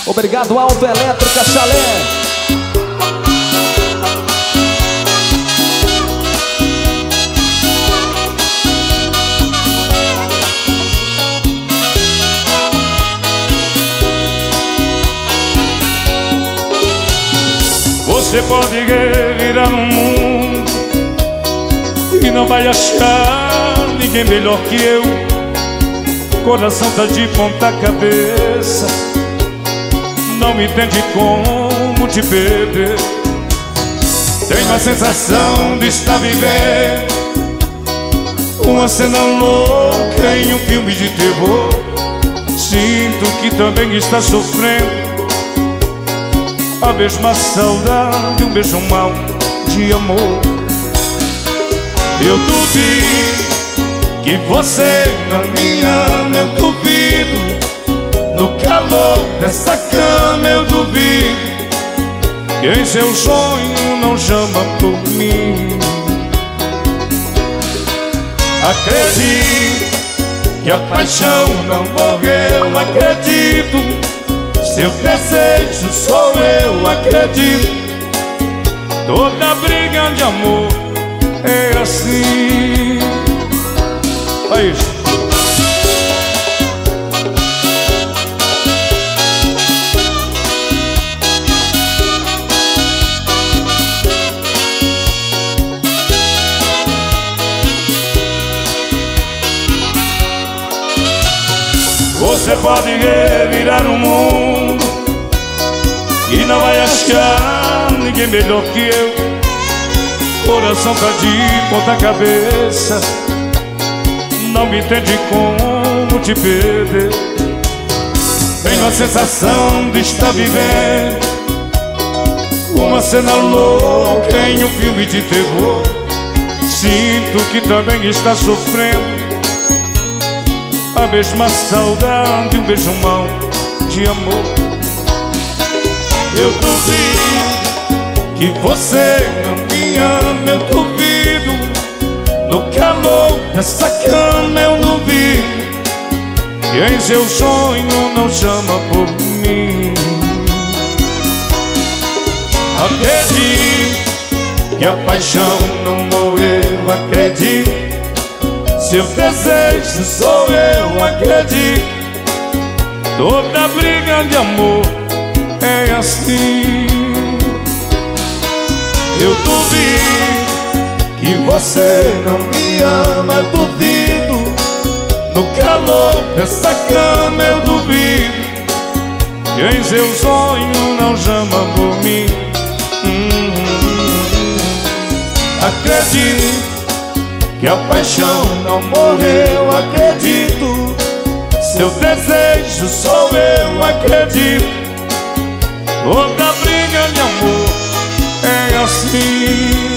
Obrigado, Autoelétrica Chalé. Você pode revirar no mundo e não vai achar ninguém melhor que eu. Coração tá de ponta cabeça, não me entende como te perder. Tenho a sensação de estar vivendo uma cena louca em um filme de terror. Sinto que também está sofrendo a mesma saudade, um beijo mau de amor. Eu duvido que você não me ama, eu duvido. No calor dessa cama eu duvido que em seu sonho não chama por mim. Acredito que a paixão não morreu, acredito. Seu desejo sou eu, acredito. Toda briga de amor é assim. Olha isso. Você pode revirar o mundo e não vai achar ninguém melhor que eu. Coração tá de ponta cabeça, não me entende como te perder. Tenho a sensação de estar vivendo uma cena louca em um filme de terror. Sinto que também está sofrendo a mesma saudade, um beijo mau de amor. Eu duvido que você não me ama, eu duvido. No calor dessa cama eu duvido que em seu sonho não chama por mim. Acredito que a paixão não morreu, acredito. Seu desejo sou eu, acredito. Toda briga de amor é assim. Eu duvido que você não me ama, duvido. No calor dessa cama eu duvido que em seu sonho não chama por mim. Acredito que a paixão não morreu, acredito. Seu desejo sou eu, acredito. Toda briga de amor é assim.